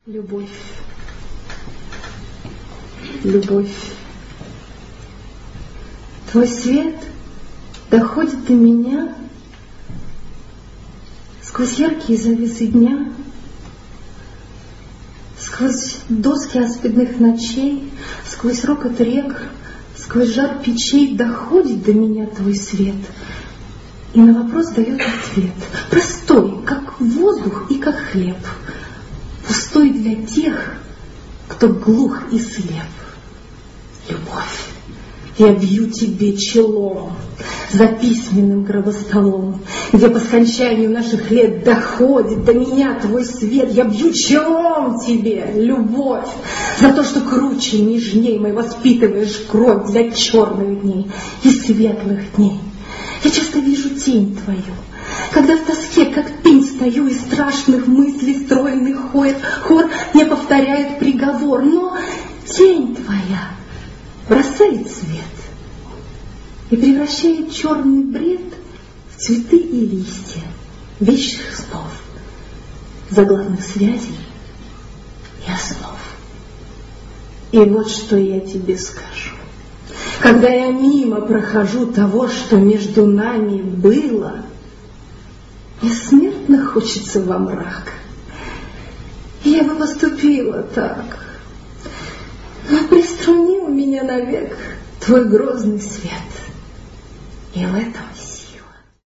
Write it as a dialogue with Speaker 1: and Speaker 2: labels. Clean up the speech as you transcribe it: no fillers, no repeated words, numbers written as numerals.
Speaker 1: Любовь, любовь. Твой свет доходит до меня сквозь яркие завесы дня, сквозь доски аспидных ночей, сквозь рокот рек, сквозь жар печей доходит до меня твой свет. И на вопрос дает ответ, простой, как воздух и как хлеб, пустой для тех, кто глух и слеп. Любовь, я бью тебе челом за письменным гробостолом, где по скончанию наших лет доходит до меня твой свет. Я бью челом тебе, любовь, за то, что круче, нежней мой воспитываешь кровь для черных дней и светлых дней. Я часто вижу тень твою, когда в тоске, как пень, стою, и страшных мыслей стройный хор мне повторяет приговор. Но тень твоя бросает свет и превращает черный бред в цветы и листья вечных снов, заглавных связей и основ. И вот что я тебе скажу. Когда я мимо прохожу того, что между нами было, мне смертно хочется во мрак. И я бы поступила так, но приструнил меня навек твой грозный свет. И в этом